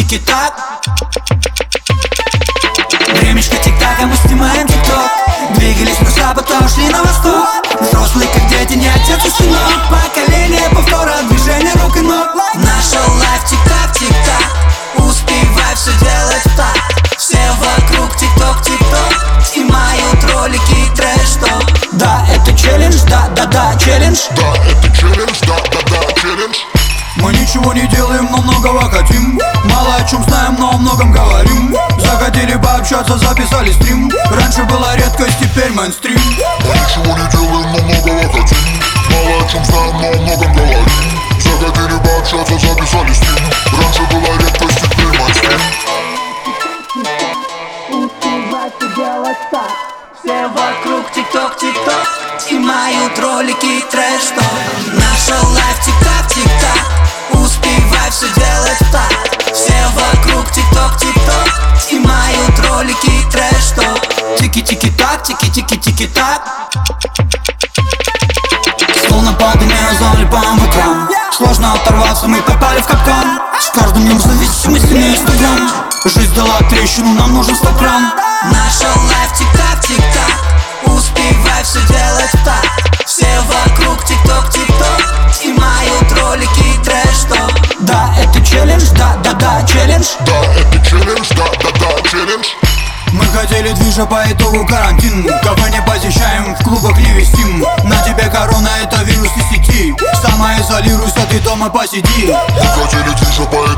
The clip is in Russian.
тики-так. Времечко тик-така, мы снимаем тик-ток. Двигались на запад, а ушли на восток. Взрослые как дети, не отец и сынок. Поколение повтора, движение рук и ног. Наша лайф тик-так, тик-так. Успевай все делать так. Все вокруг тик-ток, тик-ток. Снимают ролики и трэш-ток. Да, это челлендж, да, челлендж. Да, это челлендж, да, челлендж. Мы ничего не делаем, но многого хотим. Мало о чем знаем, но о многом говорим. Захотели пообщаться, записали стрим. Раньше была редкость, теперь мейнстрим. Мы ничего не делаем, но многого хотим. Мало о чем знаем, но о многом говорим. Захотели пообщаться, записали стрим. Раньше была редкость, теперь мейнстрим. Успевайте делать так. Все вокруг тик-ток, тик-ток. Снимают ролики и трэш-ток. Наша лайф тик-так, тик-так. Успевай все делать так. Все вокруг тик-ток, тик-ток. Снимают ролики и трэш-ток. Тики-тики-так, тики-тики-тики-так. Словно подымя залипаем в экран. Сложно оторваться, мы попали в капкан. С каждым днем зависимости на Инстаграм. Жизнь дала трещину, нам нужен стоп-кран. Наша лайф тик-так, тик-так. Успевай все делать так. Все вокруг тик-ток, тик-ток. Снимают ролики и трэш-ток. Да, это челлендж, да, челлендж. Да, это челлендж, да, челлендж. Мы хотели движа, по итогу карантин. Кафе не посещаем, в клубах не вестим. На тебе корона, это вирус из сети. Самоизолируйся, ты дома посиди. Мы хотели движа, по